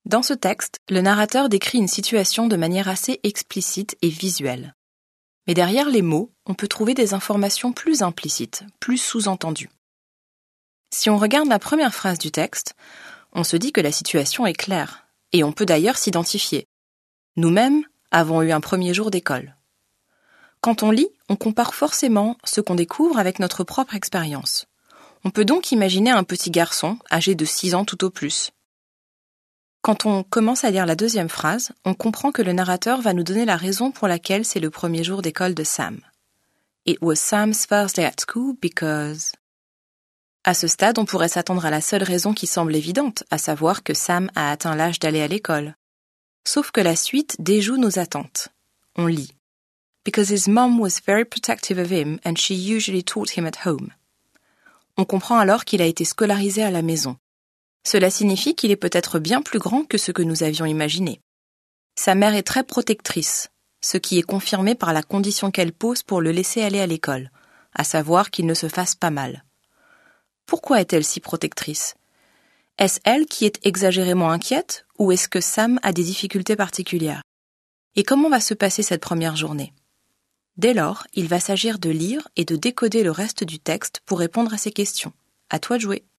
Dans ce texte, le narrateur décrit une situation de manière assez explicite et visuelle. Mais derrière les mots, on peut trouver des informations plus implicites, plus sous-entendues. Si on regarde la première phrase du texte, on se dit que la situation est claire, et on peut d'ailleurs s'identifier. Nous-mêmes avons eu un premier jour d'école. Quand on lit, on compare forcément ce qu'on découvre avec notre propre expérience. On peut donc imaginer un petit garçon âgé de 6 ans tout au plus. Quand on commence à lire la deuxième phrase, on comprend que le narrateur va nous donner la raison pour laquelle c'est le premier jour d'école de Sam. It was Sam's first day at school because... À ce stade, on pourrait s'attendre à la seule raison qui semble évidente, à savoir que Sam a atteint l'âge d'aller à l'école. Sauf que la suite déjoue nos attentes. On lit. Because his mom was very protective of him and she usually taught him at home. On comprend alors qu'il a été scolarisé à la maison. Cela signifie qu'il est peut-être bien plus grand que ce que nous avions imaginé. Sa mère est très protectrice, ce qui est confirmé par la condition qu'elle pose pour le laisser aller à l'école, à savoir qu'il ne se fasse pas mal. Pourquoi est-elle si protectrice ? Est-ce elle qui est exagérément inquiète ou est-ce que Sam a des difficultés particulières ? Et comment va se passer cette première journée ? Dès lors, il va s'agir de lire et de décoder le reste du texte pour répondre à ces questions. À toi de jouer.